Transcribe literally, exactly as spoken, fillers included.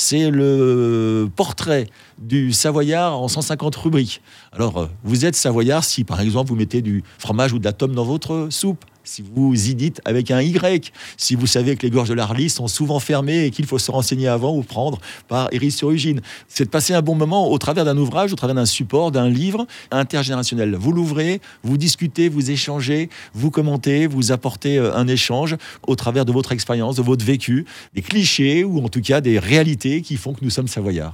c'est le portrait du Savoyard en cent cinquante rubriques. Alors, vous êtes Savoyard si, par exemple, vous mettez du fromage ou de la tome dans votre soupe. Si vous y dites avec un Y, si vous savez que les gorges de l'Arly sont souvent fermées et qu'il faut se renseigner avant ou prendre par Héry-sur-Ugine. C'est de passer un bon moment au travers d'un ouvrage, au travers d'un support, d'un livre intergénérationnel. Vous l'ouvrez, vous discutez, vous échangez, vous commentez, vous apportez un échange au travers de votre expérience, de votre vécu, des clichés ou en tout cas des réalités qui font que nous sommes Savoyards.